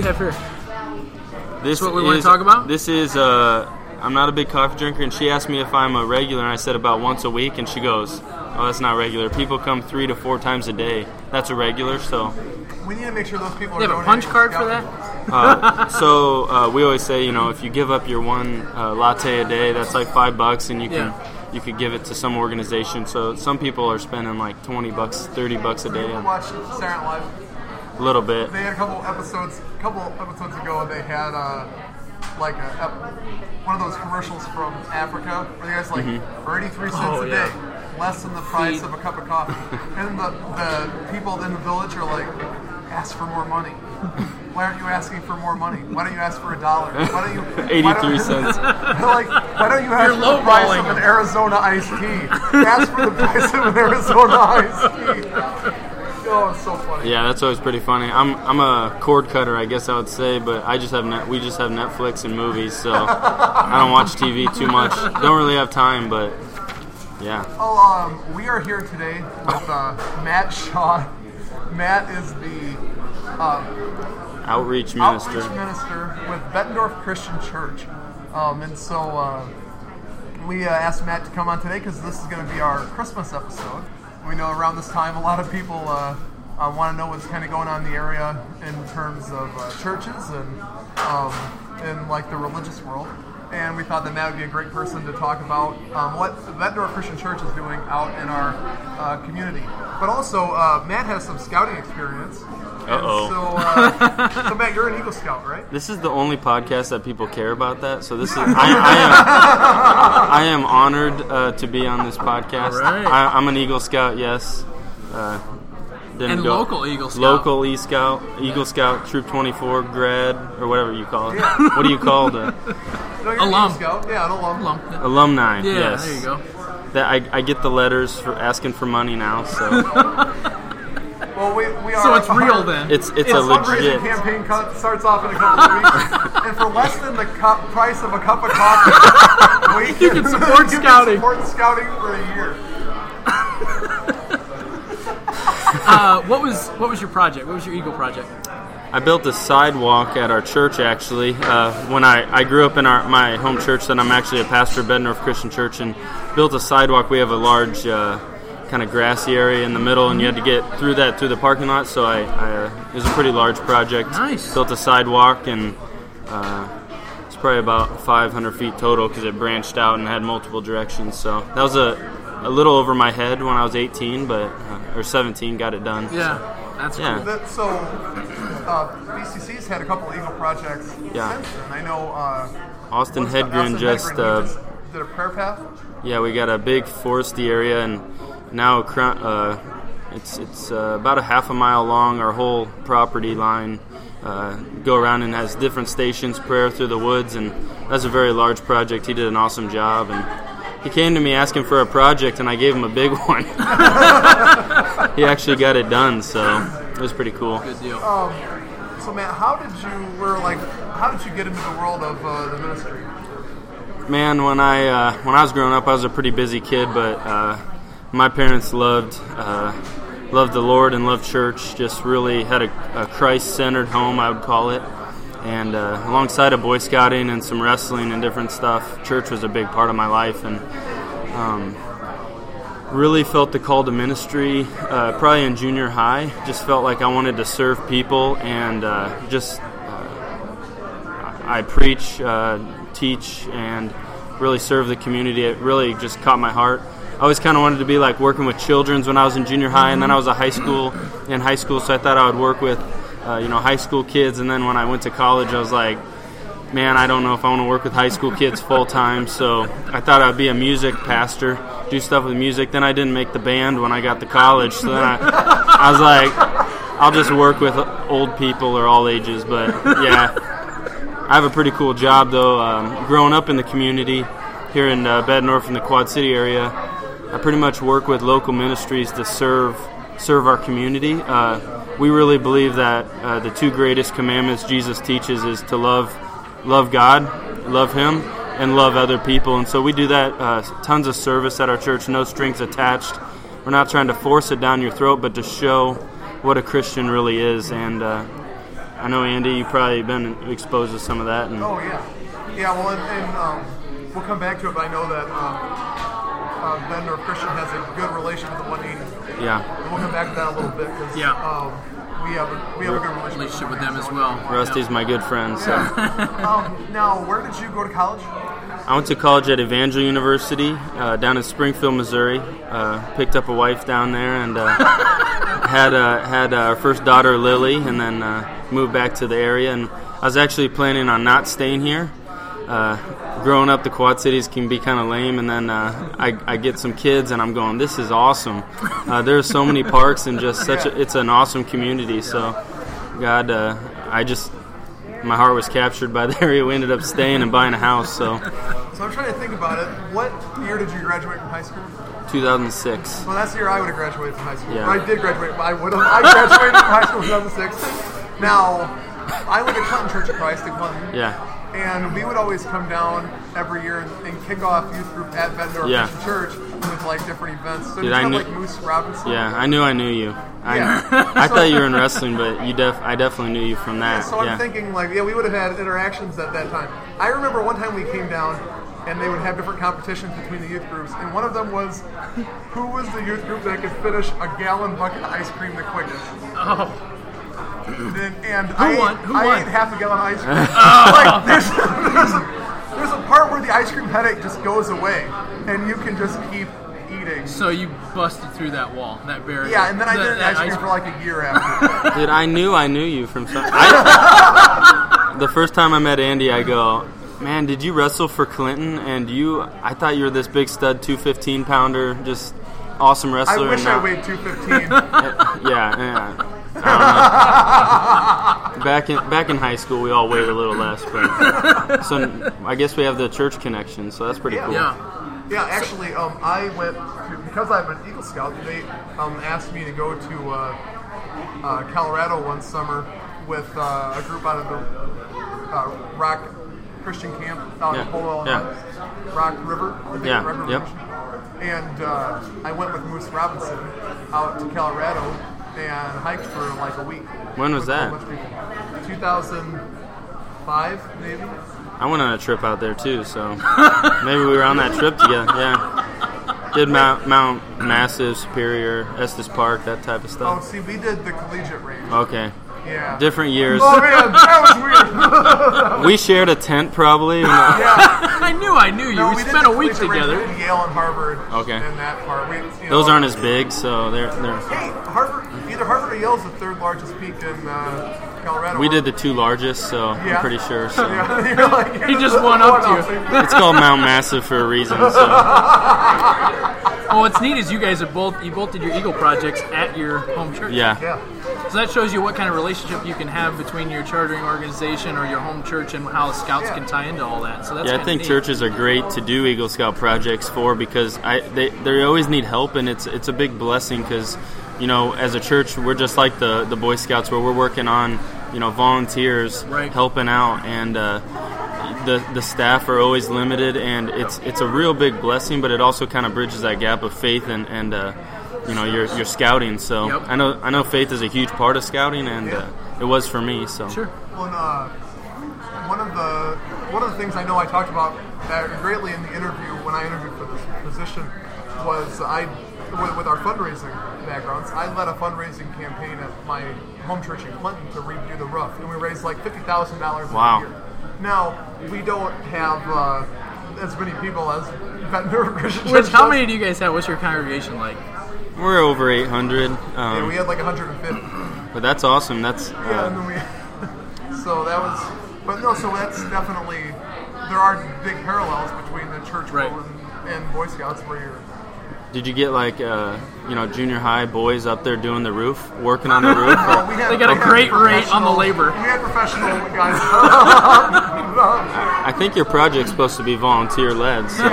have here? This what we want to talk about? This is, I'm not a big coffee drinker, and she asked me if I'm a regular, and I said about once a week, and she goes, oh, that's not regular. People come 3 to 4 times a day. That's a regular, so... We need to make sure those people are you have a punch card for that? So we always say, if you give up your one latte a day, that's like $5, and you could give it to some organization. So some people are spending like $20, $30 a day. You watched Saturday Night Live? A little bit. They had a couple episodes ago. They had one of those commercials from Africa where the guy's like, for 83 cents a day, less than the price of a cup of coffee. And the people in the village are like, ask for more money. Why aren't you asking for more money? Why don't you ask for $1? Why don't you 83 cents. Why don't you ask for the price of an Arizona iced tea? Ask for the price of an Arizona iced tea. Oh, it's so funny. Yeah, that's always pretty funny. I'm a cord cutter, I guess I would say, but we just have Netflix and movies, so I don't watch TV too much. Don't really have time, but yeah. Oh, we are here today with Matt Shaw. Matt is the outreach minister with Bettendorf Christian Church, and so we asked Matt to come on today because this is going to be our Christmas episode. We know around this time a lot of people want to know what's kind of going on in the area in terms of churches and in like the religious world. And we thought that Matt would be a great person to talk about what the Bettendorf Christian Church is doing out in our community. But also, Matt has some scouting experience. Uh-oh. So Matt, you're an Eagle Scout, right? This is the only podcast that people care about that. So this is I am honored to be on this podcast. All right. I'm an Eagle Scout, yes. Local Eagle Scout. Local Eagle Scout, Troop 24, grad, or whatever you call it. Yeah. What do you call it? Alum. Scout. Yeah, an alum. Alumni, yeah, yes. There you go. That I get the letters for asking for money now, so... Well, we are. So it's real then. It's a legit campaign. Starts off in a couple of weeks, and for less than the price of a cup of coffee, you can support scouting. Support scouting for a year. What was your project? What was your Eagle project? I built a sidewalk at our church, actually. When I grew up in my home church, then I'm actually a pastor of Bettendorf Christian Church, and built a sidewalk. We have a large kind of grassy area in the middle, and you had to get through the parking lot, so it was a pretty large project. Nice. Built a sidewalk, and it's probably about 500 feet total because it branched out and had multiple directions. So that was a little over my head when I was 18, or 17, got it done. Yeah, that's cool. So BCC's had a couple Eagle projects since then. I know Austin Hedgren just did a prayer path. Yeah, we got a big foresty area, and now it's about a half a mile long. Our whole property line go around and has different stations, prayer through the woods, and that's a very large project. He did an awesome job, and he came to me asking for a project, and I gave him a big one. He actually got it done, so it was pretty cool. Good deal. So Matt, how did you get into the world of the ministry? Man, when I was growing up, I was a pretty busy kid, but my parents loved the Lord and loved church. Just really had a Christ-centered home, I would call it. And alongside of Boy Scouting and some wrestling and different stuff, church was a big part of my life, and really felt the call to ministry probably in junior high. Just felt like I wanted to serve people, and I preach, teach, and really serve the community. It really just caught my heart. I always kind of wanted to be like working with children's when I was in junior high, and then I was in high school, so I thought I would work with high school kids. And then when I went to college, I was like, man, I don't know if I want to work with high school kids full time. So I thought I'd be a music pastor, do stuff with music. Then I didn't make the band when I got to college, so then I was like, I'll just work with old people or all ages. But yeah, I have a pretty cool job though. Growing up in the community here in Bettendorf in the Quad City area, I pretty much work with local ministries to serve our community. We really believe that the two greatest commandments Jesus teaches is to love God, love Him, and love other people. And so we do that, tons of service at our church, no strings attached. We're not trying to force it down your throat, but to show what a Christian really is. And I know, Andy, you've probably been exposed to some of that. And Oh, yeah. Yeah, well, and we'll come back to it, but I know that Bettendorf Christian has a good relation with the 180. yeah, And we'll come back to that a little bit because we have a good Relationship with them as well. Rusty's my good friend. So Now, where did you go to college? I went to college at Evangel University down in Springfield, Missouri. Picked up a wife down there and had our first daughter, Lily, and then moved back to the area. And I was actually planning on not staying here. Growing up, the Quad Cities can be kind of lame, and then I get some kids, and I'm going, this is awesome. There's so many parks and just it's an awesome community. So, God, my heart was captured by the area. We ended up staying and buying a house. So I'm trying to think about it. What year did you graduate from high school? 2006. Well, that's the year I would have graduated from high school. Yeah. I did graduate, but I graduated from high school in 2006. Now, I went to Clinton Church of Christ in Clinton. Yeah. And we would always come down every year and kick off youth group at Bettendorf Christian Church with like different events. So did you have like Moose Robinson? Yeah, I knew you. I thought you were in wrestling, but I definitely knew you from that. So I'm thinking like, we would have had interactions at that time. I remember one time we came down and they would have different competitions between the youth groups, and one of them was who was the youth group that could finish a gallon bucket of ice cream the quickest. Oh. And Who won? I ate half a gallon of ice cream. Like there's a part where the ice cream headache just goes away, and you can just keep eating. So you busted through that wall, that barrier. Yeah, and then I did ice cream for like a year after. Dude, I knew you from something. The first time I met Andy, I go, man, did you wrestle for Clinton? And I thought you were this big stud 215-pounder, just awesome wrestler. I wish I weighed 215. Yeah. Back in high school, we all weighed a little less, but so I guess we have the church connection, so that's pretty cool. Yeah. Yeah, actually, I went to, because I'm an Eagle Scout. They asked me to go to Colorado one summer with a group out of the Rock Christian Camp out in Polo, Illinois. Rock River. And I went with Moose Robinson out to Colorado and hiked for like a week. When was that? 2005, maybe. I went on a trip out there too, so maybe we were on that trip together. Yeah, did Mount Massive, Superior, Estes Park, that type of stuff. Oh, see, we did the collegiate range. Okay. Yeah. Different years. Oh man, that was weird. We shared a tent probably. Yeah. I knew you. No, we spent a week together. We did Yale and Harvard. Okay. In that part. Those aren't as big, so they're. Hey, either Harvard or Yale is the third largest peak in Colorado. We did the two largest, so I'm pretty sure. So. Yeah. You're like, he just won up to you. It's called Mount Massive for a reason. So. Well, what's neat is you guys both did your Eagle projects at your home church. Yeah. So that shows you what kind of relationship you can have between your chartering organization or your home church and how Scouts can tie into all that. So that's I think neat. churches are great to do Eagle Scout projects for because they always need help, and it's a big blessing because, as a church, we're just like the Boy Scouts where we're working on, volunteers helping out, and the staff are always limited, and it's a real big blessing, but it also kind of bridges that gap of faith and your scouting. So I know faith is a huge part of scouting, and it was for me. So sure. Well, one of the things I know I talked about greatly in the interview when I interviewed for this position was with our fundraising backgrounds, I led a fundraising campaign at my home church in Clinton to redo the roof, and we raised like $50,000 a year. Now we don't have as many people as Bettendorf Christian Church. How many do you guys have? What's your congregation like? We're over 800. We had like 150. But that's awesome. That's and then we. So that was, but no. So that's definitely there are big parallels between the church world and Boy Scouts where you're. Did you get like junior high boys up there doing the roof, working on the roof? They got a great rate on the labor. We had professional guys. I think your project's supposed to be volunteer led. So.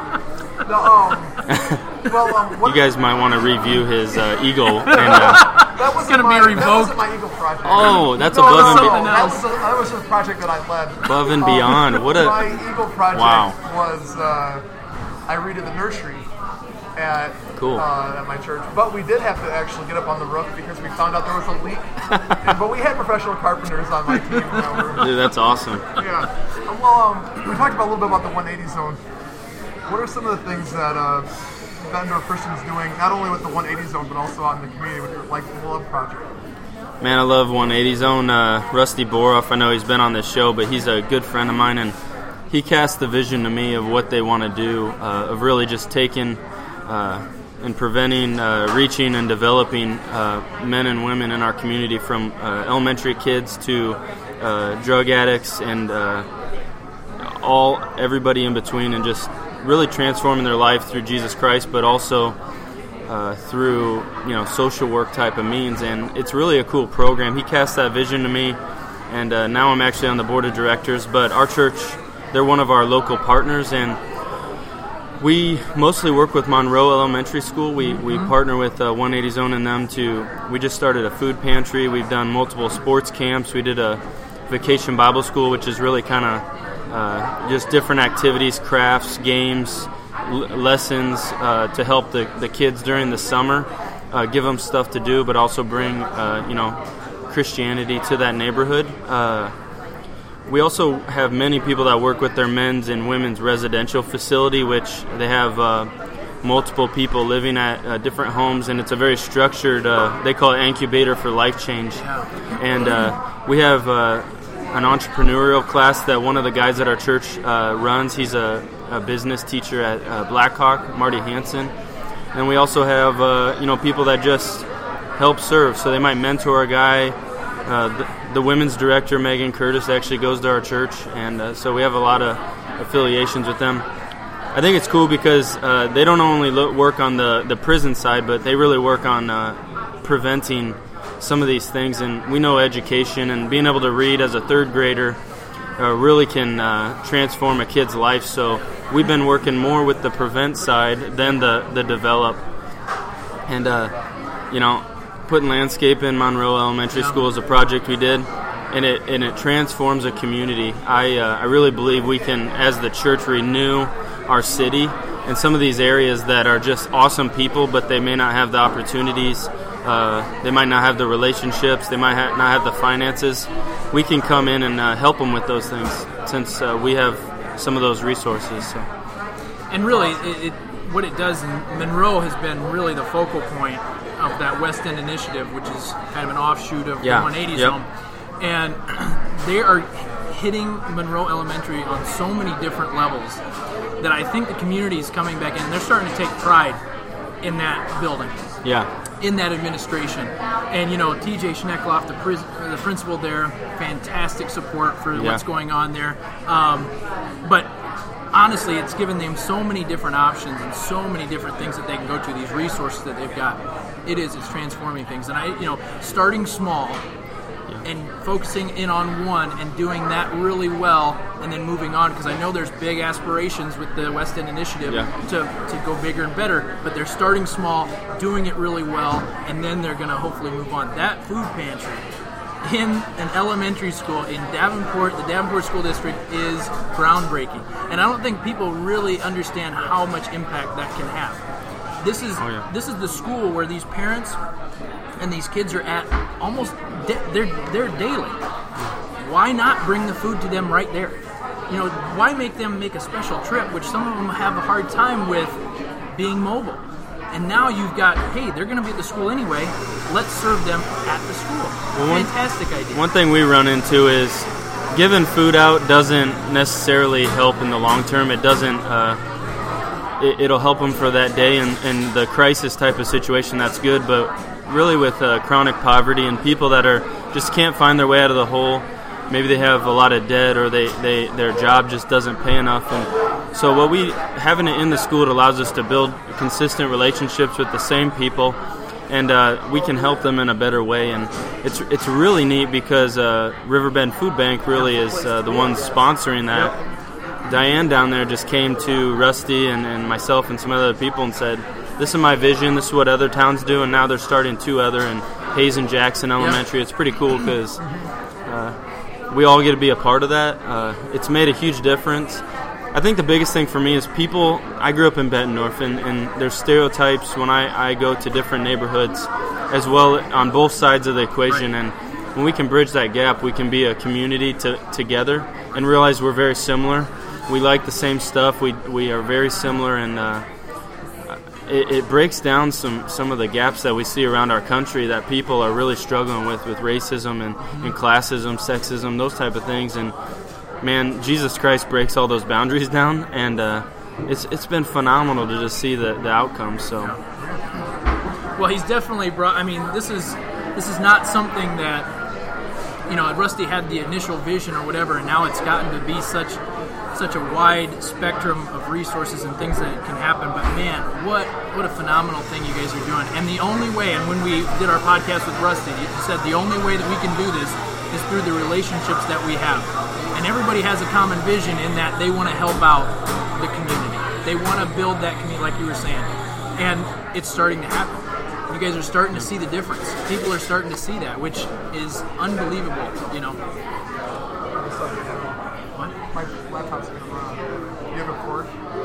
You guys might want to review his Eagle. That was going to be revoked. That wasn't my Eagle project. Oh, that's above and beyond. That was a project that I led. Above and beyond. My Eagle project was I redid the nursery. at my church. But we did have to actually get up on the roof because we found out there was a leak. But we had professional carpenters on my team. Dude, that's awesome. Yeah. Well, we talked about a little bit about the 180 zone. What are some of the things that Bettendorf Christian is doing, not only with the 180 zone, but also out in the community with like the Love Project? Man, I love 180 Zone. Rusty Boroff, I know he's been on this show, but he's a good friend of mine, and he cast the vision to me of what they want to do, of really just taking and preventing, reaching and developing men and women in our community, from elementary kids to drug addicts and everybody in between, and just really transforming their life through Jesus Christ, but also through social work type of means. And it's really a cool program. He cast that vision to me, and now I'm actually on the board of directors. But our church, they're one of our local partners, and we mostly work with Monroe Elementary School. We partner with 180 Zone and them we just started a food pantry. We've done multiple sports camps. We did a vacation Bible school, which is really kind of just different activities, crafts, games, lessons to help the kids during the summer, give them stuff to do, but also bring Christianity to that neighborhood. We also have many people that work with their men's and women's residential facility, which they have multiple people living at different homes, and it's a very structured, they call it incubator for life change. And we have an entrepreneurial class that one of the guys at our church runs. He's a business teacher at Blackhawk, Marty Hansen. And we also have people that just help serve. So they might mentor a guy. The women's director, Megan Curtis, actually goes to our church, and so we have a lot of affiliations with them. I think it's cool because they don't only work on the prison side, but they really work on preventing some of these things. And we know education and being able to read as a third grader really can transform a kid's life. So we've been working more with the prevent side than the develop. And, putting landscape in Monroe Elementary School is a project we did, and it transforms a community. I really believe we can, as the church, renew our city and some of these areas that are just awesome people, but they may not have the opportunities. They might not have the relationships. They might not have the finances. We can come in and help them with those things, since we have some of those resources. So. And really, what it does, Monroe has been really the focal point of that West End initiative, which is kind of an offshoot of the 180 Zone. And they are hitting Monroe Elementary on so many different levels that I think the community is coming back in. They're starting to take pride in that building. In that administration. And, TJ Schneckloff, the principal there, fantastic support for what's going on there. But honestly, it's given them so many different options and so many different things that they can go to, these resources that they've got. It's transforming things. And starting small and focusing in on one and doing that really well, and then moving on, because I know there's big aspirations with the West End Initiative to go bigger and better, but they're starting small, doing it really well, and then they're going to hopefully move on. That food pantry in an elementary school in Davenport, the Davenport School District, is groundbreaking. And I don't think people really understand how much impact that can have. This is the school where these parents and these kids are at almost they're daily. Why not bring the food to them right there? Why make them make a special trip, which some of them have a hard time with being mobile? And now you've got, hey, they're going to be at the school anyway. Let's serve them at the school. Fantastic idea. One thing we run into is giving food out doesn't necessarily help in the long term. It doesn't. It'll help them for that day and the crisis type of situation. That's good, but really with chronic poverty and people that just can't find their way out of the hole. Maybe they have a lot of debt, or their job just doesn't pay enough. And so what we having it in the school, it allows us to build consistent relationships with the same people, and we can help them in a better way. And it's really neat because Riverbend Food Bank really is the one sponsoring that. Diane down there just came to Rusty and myself and some other people and said, this is my vision, this is what other towns do, and now they're starting two other in Hayes and Jackson Elementary. It's pretty cool because we all get to be a part of that. It's made a huge difference. I think the biggest thing for me is people. I grew up in Bettendorf, and there's stereotypes when I go to different neighborhoods as well on both sides of the equation. Right. And when we can bridge that gap, we can be a community together and realize we're very similar. We like the same stuff. We are very similar, and it breaks down some of the gaps that we see around our country that people are really struggling with racism and classism, sexism, those type of things. And man, Jesus Christ breaks all those boundaries down, and it's been phenomenal to just see the outcomes. So, well, he's definitely brought. I mean, this is not something that Rusty had the initial vision or whatever, and now it's gotten to be such a wide spectrum of resources and things that can happen. But man, what a phenomenal thing you guys are doing. And the only way, and when we did our podcast with Rusty, he said the only way that we can do this is through the relationships that we have. And everybody has a common vision in that they want to help out the community. They want to build that community, like you were saying. And it's starting to happen. You guys are starting to see the difference. People are starting to see that, which is unbelievable, What? My laptop's going to run. Do you have a cord?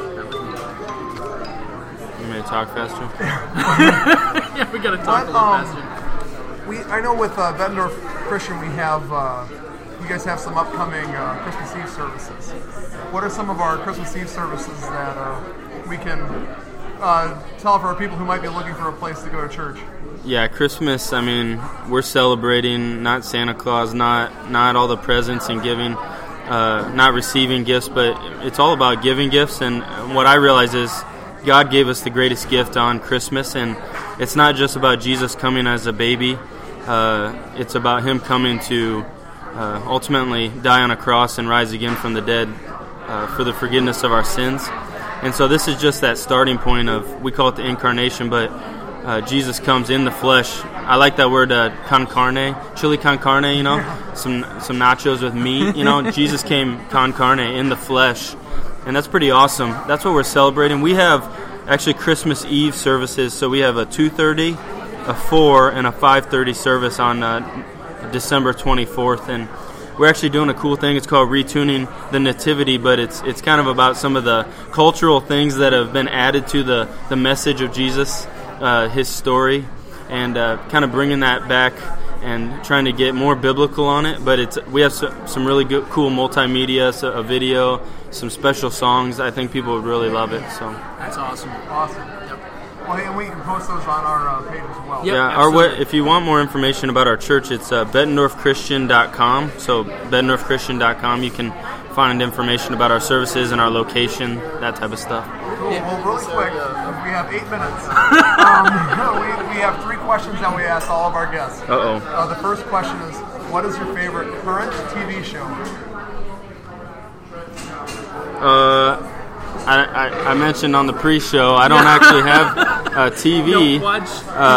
You may talk faster. Yeah, we got to talk a little faster. I know with Bettendorf Christian, we have you guys have some upcoming Christmas Eve services. What are some of our Christmas Eve services that we can tell for our people who might be looking for a place to go to church? Yeah, Christmas, I mean, we're celebrating not Santa Claus, not all the presents and giving, not receiving gifts, but it's all about giving gifts. And what I realize is God gave us the greatest gift on Christmas, and it's not just about Jesus coming as a baby. It's about Him coming to ultimately die on a cross and rise again from the dead for the forgiveness of our sins. And so this is just that starting point of, we call it the incarnation, but Jesus comes in the flesh. I like that word, con carne, chili con carne, some nachos with meat. Jesus came con carne, in the flesh. And that's pretty awesome. That's what we're celebrating. We have actually Christmas Eve services, so we have a 2:30, a 4, and a 5:30 service on December 24th. And we're actually doing a cool thing. It's called Retuning the Nativity, but it's kind of about some of the cultural things that have been added to the message of Jesus, His story, and kind of bringing that back and trying to get more biblical on it. But we have some really good, cool multimedia, a video, some special songs. I think people would really love it. So that's awesome. Awesome. Yep. Well, hey, and we can post those on our page as well. Yep, yeah, if you want more information about our church, it's bettendorfchristian.com. So bettendorfchristian.com, you can find information about our services and our location, that type of stuff. Cool. Yeah. Well, really quick, we have 8 minutes. We have 3 questions that we ask all of our guests. Uh-oh. The first question is, what is your favorite current TV show? I mentioned on the pre-show, I don't actually have TV. Don't watch.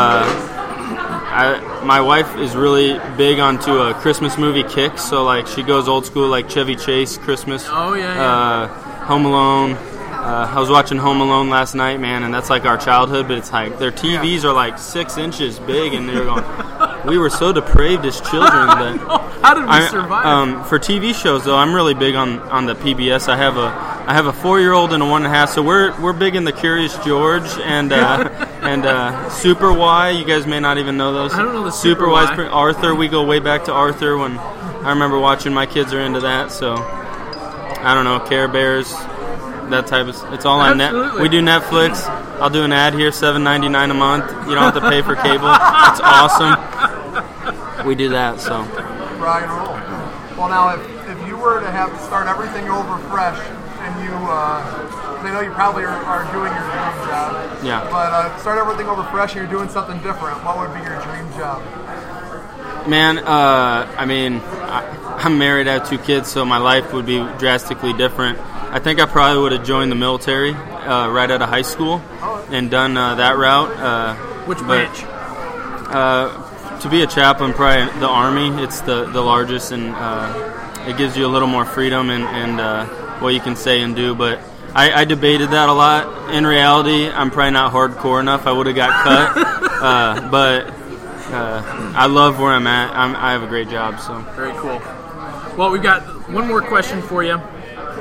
My wife is really big onto a Christmas movie kick, so like she goes old school, like Chevy Chase Christmas. Oh yeah. Home Alone. I was watching Home Alone last night, man, and that's like our childhood. But it's like their TVs are like 6 inches big, and they're going. We were so depraved as children that. How did we survive? For TV shows, though, I'm really big on the PBS. I have a 4-year-old and a 1.5, so we're big in the Curious George and Super Y. You guys may not even know those. I don't know the Super Y. Arthur. We go way back to Arthur. When I remember watching, my kids are into that. So I don't know, Care Bears, that type of. It's all on net. We do Netflix. I'll do an ad here, $7.99 a month. You don't have to pay for cable. It's awesome. We do that. So. Rock and roll. Well, now, if you were to have to start everything over fresh, and you, I know you probably are doing your dream job. Yeah. But start everything over fresh, and you're doing something different. What would be your dream job? Man, I mean, I'm married. I have 2 kids, so my life would be drastically different. I think I probably would have joined the military right out of high school and done that route. Which branch? To be a chaplain, probably the Army. It's the largest, and it gives you a little more freedom and what you can say and do. But I debated that a lot. In reality, I'm probably not hardcore enough. I would have got cut. But I love where I'm at. I have a great job. So very cool. Well, we've got one more question for you.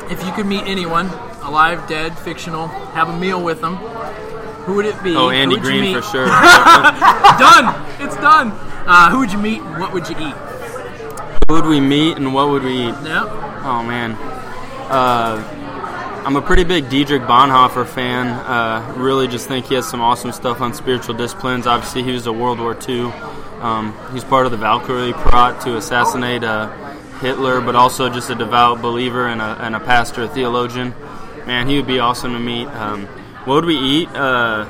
if you could meet anyone, alive, dead, fictional, have a meal with them, who would it be? Oh, Andy Green for sure. Done. It's done. Who would you meet? And what would you eat? Who would we meet and what would we eat? Yeah. Oh man. I'm a pretty big Dietrich Bonhoeffer fan. Really just think he has some awesome stuff on spiritual disciplines. Obviously, he was a World War II. He's part of the Valkyrie plot to assassinate Hitler, but also just a devout believer and a pastor, a theologian. Man, he would be awesome to meet. What would we eat? I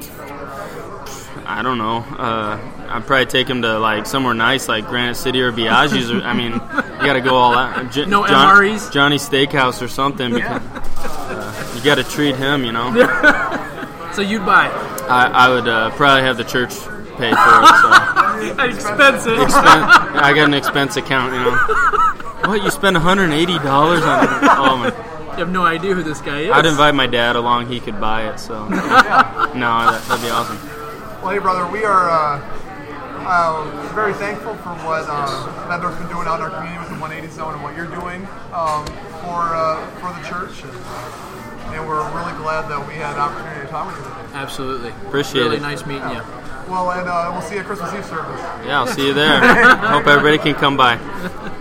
don't know. I'd probably take him to like somewhere nice, like Granite City or Biaggi's. You got to go all out. No MREs? Johnny's Steakhouse or something. Because, you got to treat him, So you'd buy it? I would probably have the church pay for it. So. Expensive. I got an expense account, What, you spend $180 on it? Oh, my. You have no idea who this guy is. I'd invite my dad along. He could buy it, so. No, that'd be awesome. Well, hey, brother, we are very thankful for what Bettendorf's been doing out in our community with the 180 Zone and what you're doing for the church. And we're really glad that we had an opportunity to talk with you today. Absolutely. Appreciate really it. Nice meeting you. Well, and we'll see you at Christmas Eve service. Yeah, I'll see you there. Hope everybody can come by.